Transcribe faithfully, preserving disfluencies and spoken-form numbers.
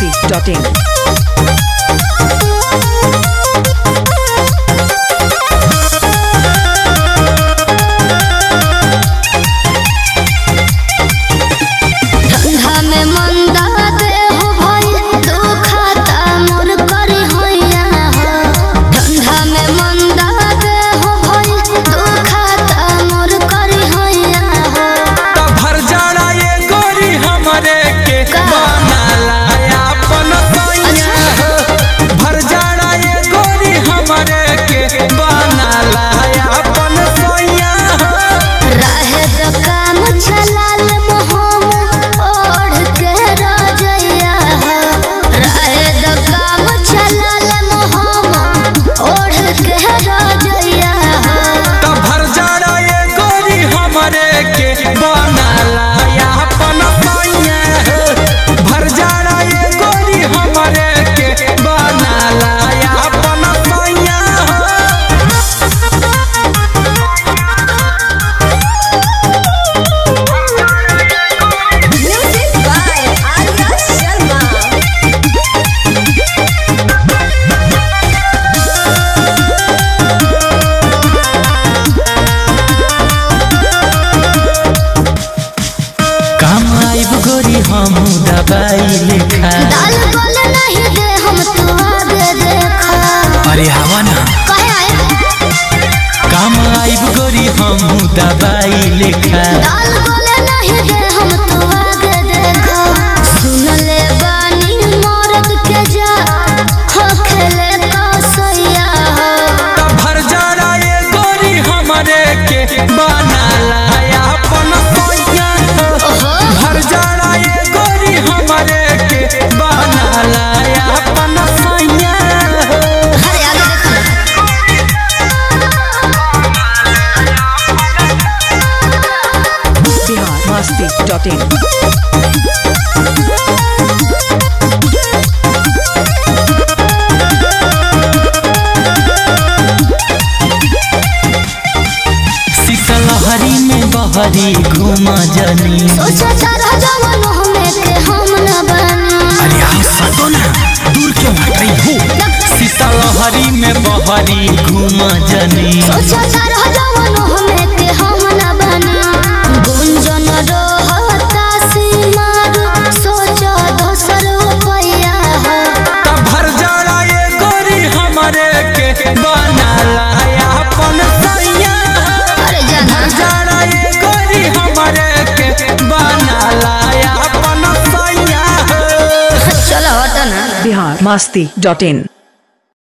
masti dot in. हम दबाई लिखा दाल बोले नहीं दे हम तो आगे देखा। अरे हवा ना काम आइब गोरी हम दबाई लिखा दाल बोले नहीं दे हम तो आगे देखा। सुन ले बानी मर्द के जा हो खेले तो सैया हो भर जाना ये गोरी हमारे के बना लाया अपन सैया हो भर जाना ये गोरी हमारे के बना लाया अपन सैया हो। अरे आगे देखो बिहार masti dot in. लहरी में बहरी घूमा जनी सोचा चारा जवान हमें के हम न बनी। अरे आओ सटो ना दूर क्यों हटाई हो सीता लहरी में बहरी घूमा जनी सोचा चारा जवान हमें के हम न बनी। गुंजन रहता सीमार सोचा दोसर पैया हो तब भर जाना ये गोरी हमारे के बना लाया अपन सैया। अरे जाना जाना ये गोरी हमारे के बना लाया अपन सैया। चलो हटा ना बिहार masti dot in.